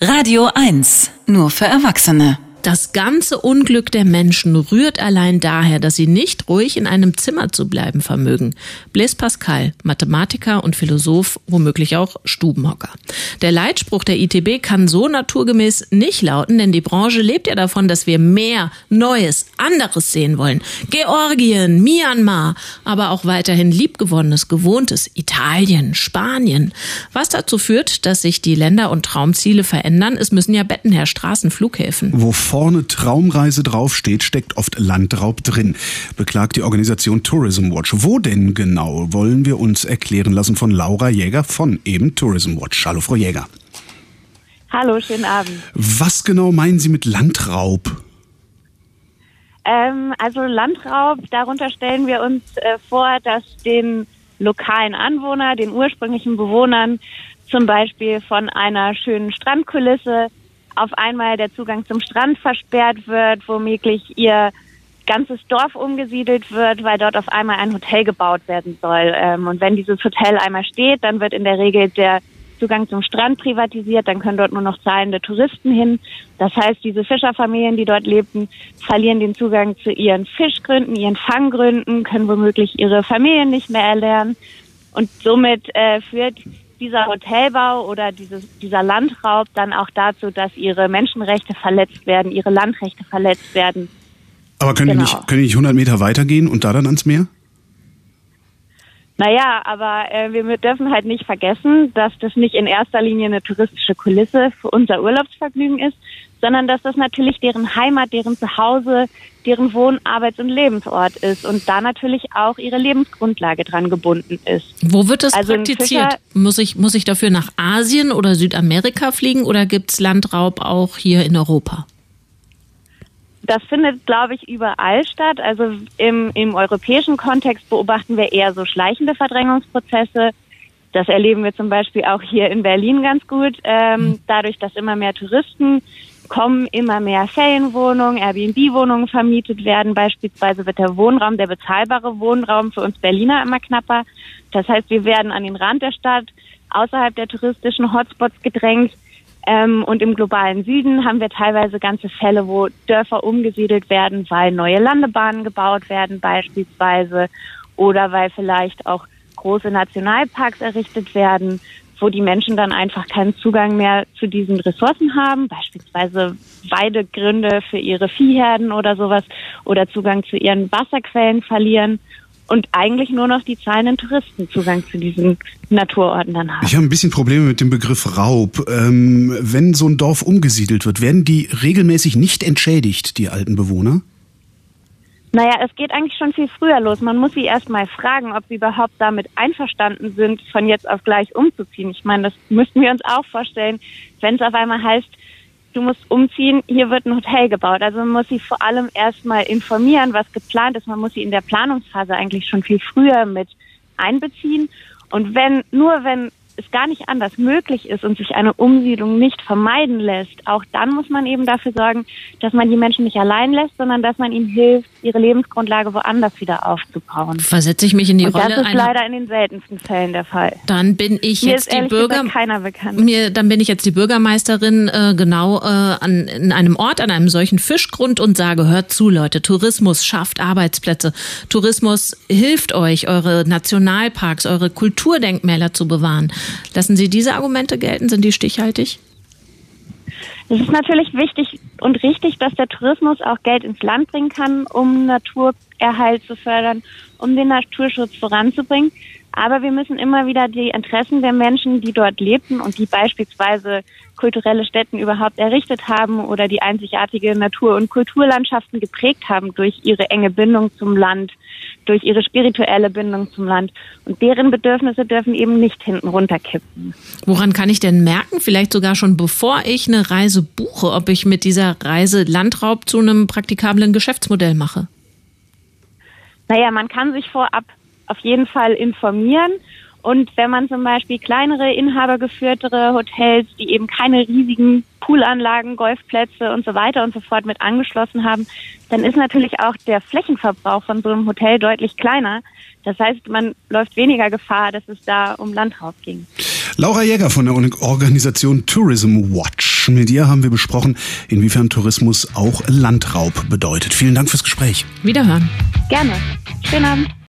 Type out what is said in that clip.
Radio 1, nur für Erwachsene. Das ganze Unglück der Menschen rührt allein daher, dass sie nicht ruhig in einem Zimmer zu bleiben vermögen. Blaise Pascal, Mathematiker und Philosoph, womöglich auch Stubenhocker. Der Leitspruch der ITB kann so naturgemäß nicht lauten, denn die Branche lebt ja davon, dass wir mehr, Neues, anderes sehen wollen. Georgien, Myanmar, aber auch weiterhin liebgewonnenes, gewohntes Italien, Spanien. Was dazu führt, dass sich die Länder und Traumziele verändern, es müssen ja Betten her, Straßen, Flughäfen. Wo vorne Traumreise draufsteht, steckt oft Landraub drin, beklagt die Organisation Tourism Watch. Wo denn genau, wollen wir uns erklären lassen von Laura Jäger von eben Tourism Watch. Hallo, Frau Jäger. Hallo, schönen Abend. Was genau meinen Sie mit Landraub? Also Landraub, darunter stellen wir uns vor, dass den lokalen Anwohnern, den ursprünglichen Bewohnern, zum Beispiel von einer schönen Strandkulisse auf einmal der Zugang zum Strand versperrt wird, womöglich ihr ganzes Dorf umgesiedelt wird, weil dort auf einmal ein Hotel gebaut werden soll. Und wenn dieses Hotel einmal steht, dann wird in der Regel der Zugang zum Strand privatisiert, dann können dort nur noch zahlende Touristen hin. Das heißt, diese Fischerfamilien, die dort lebten, verlieren den Zugang zu ihren Fischgründen, ihren Fanggründen, können womöglich ihre Familien nicht mehr erlernen. Und somit führt dieser Hotelbau oder dieser Landraub dann auch dazu, dass ihre Menschenrechte verletzt werden, ihre Landrechte verletzt werden. Aber können die nicht 100 Meter weitergehen und da dann ans Meer? Naja, aber wir dürfen halt nicht vergessen, dass das nicht in erster Linie eine touristische Kulisse für unser Urlaubsvergnügen ist, sondern dass das natürlich deren Heimat, deren Zuhause, deren Wohn-, Arbeits- und Lebensort ist und da natürlich auch ihre Lebensgrundlage dran gebunden ist. Wo wird das praktiziert? Muss ich dafür nach Asien oder Südamerika fliegen oder gibt's Landraub auch hier in Europa? Das findet, glaube ich, überall statt. Also im europäischen Kontext beobachten wir eher so schleichende Verdrängungsprozesse. Das erleben wir zum Beispiel auch hier in Berlin ganz gut. Dadurch, dass immer mehr Touristen kommen, immer mehr Ferienwohnungen, Airbnb-Wohnungen vermietet werden. Beispielsweise wird der Wohnraum, der bezahlbare Wohnraum für uns Berliner immer knapper. Das heißt, wir werden an den Rand der Stadt, außerhalb der touristischen Hotspots gedrängt. Und im globalen Süden haben wir teilweise ganze Fälle, wo Dörfer umgesiedelt werden, weil neue Landebahnen gebaut werden beispielsweise oder weil vielleicht auch große Nationalparks errichtet werden, wo die Menschen dann einfach keinen Zugang mehr zu diesen Ressourcen haben, beispielsweise Weidegründe für ihre Viehherden oder sowas oder Zugang zu ihren Wasserquellen verlieren. Und eigentlich nur noch die zahlenden Touristen Zugang zu diesen Naturorten dann haben. Ich habe ein bisschen Probleme mit dem Begriff Raub. Wenn so ein Dorf umgesiedelt wird, werden die regelmäßig nicht entschädigt, die alten Bewohner? Naja, es geht eigentlich schon viel früher los. Man muss sie erst mal fragen, ob sie überhaupt damit einverstanden sind, von jetzt auf gleich umzuziehen. Ich meine, das müssten wir uns auch vorstellen, wenn es auf einmal heißt, du musst umziehen, hier wird ein Hotel gebaut. Also man muss sie vor allem erstmal informieren, was geplant ist. Man muss sie in der Planungsphase eigentlich schon viel früher mit einbeziehen. Und wenn es gar nicht anders möglich ist und sich eine Umsiedlung nicht vermeiden lässt, auch dann muss man eben dafür sorgen, dass man die Menschen nicht allein lässt, sondern dass man ihnen hilft, ihre Lebensgrundlage woanders wieder aufzubauen. Versetze ich mich in die Rolle einer... Das ist leider in den seltensten Fällen der Fall. Dann bin ich jetzt die keiner bekannt. Dann bin ich jetzt die Bürgermeisterin in einem Ort, an einem solchen Fischgrund und sage, hört zu, Leute, Tourismus schafft Arbeitsplätze. Tourismus hilft euch, eure Nationalparks, eure Kulturdenkmäler zu bewahren. Lassen Sie diese Argumente gelten? Sind die stichhaltig? Es ist natürlich wichtig und richtig, dass der Tourismus auch Geld ins Land bringen kann, um Naturerhalt zu fördern, um den Naturschutz voranzubringen. Aber wir müssen immer wieder die Interessen der Menschen, die dort lebten und die beispielsweise kulturelle Stätten überhaupt errichtet haben oder die einzigartige Natur- und Kulturlandschaften geprägt haben durch ihre enge Bindung zum Land, durch ihre spirituelle Bindung zum Land. Und deren Bedürfnisse dürfen eben nicht hinten runterkippen. Woran kann ich denn merken, vielleicht sogar schon bevor ich eine Reise buche, ob ich mit dieser Reise Landraub zu einem praktikablen Geschäftsmodell mache? Naja, man kann sich vorab auf jeden Fall informieren Und wenn man zum Beispiel kleinere, inhabergeführtere Hotels, die eben keine riesigen Poolanlagen, Golfplätze und so weiter und so fort mit angeschlossen haben, dann ist natürlich auch der Flächenverbrauch von so einem Hotel deutlich kleiner. Das heißt, man läuft weniger Gefahr, dass es da um Landraub ging. Laura Jäger von der Organisation Tourism Watch. Mit ihr haben wir besprochen, inwiefern Tourismus auch Landraub bedeutet. Vielen Dank fürs Gespräch. Wiederhören. Gerne. Schönen Abend.